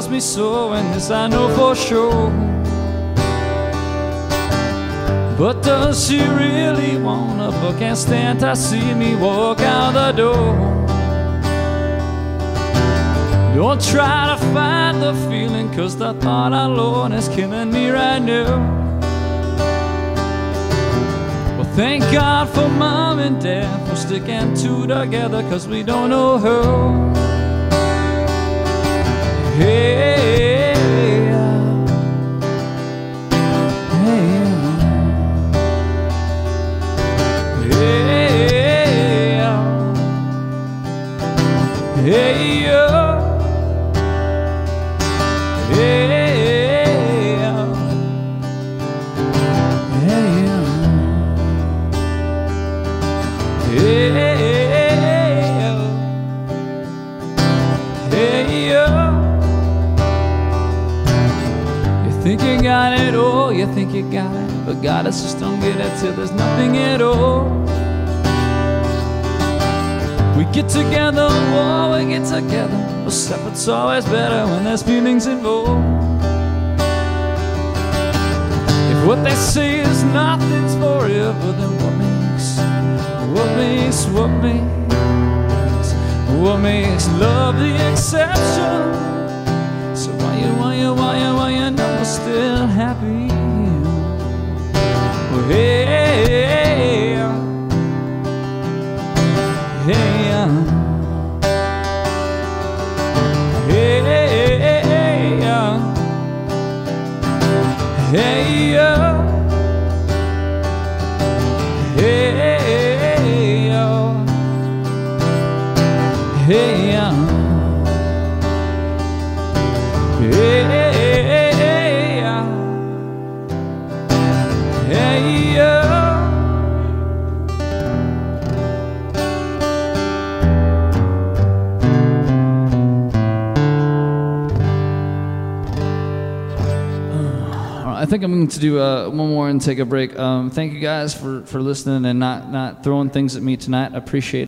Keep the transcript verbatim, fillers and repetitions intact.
loves me so, and this I know for sure. But does she really wanna, but can't stand to see me walk out the door? Don't try to find the feeling, cause the thought alone is killing me right now. Well, thank God for mom and dad for sticking two together, cause we don't know how. Hey, hey, yo, hey, yo, hey, yo, hey, yo, hey, yo. You think you got it all, you think you got it, but God, us just don't get it till there's nothing at all. We get together, oh, we get together, but separate's always better when there's feelings involved. If what they say is nothing's forever, then what makes, what makes, what makes, what makes love the exception? So why you, why you, why you, why you know we're still happy? Well, hey, hey, hey, hey, uh, hey, hey, uh, hey, uh, hey, uh, hey, uh, hey, uh, hey, uh. I think I'm going to do uh, one more and take a break. Um, thank you guys for, for listening and not, not throwing things at me tonight. I appreciate it.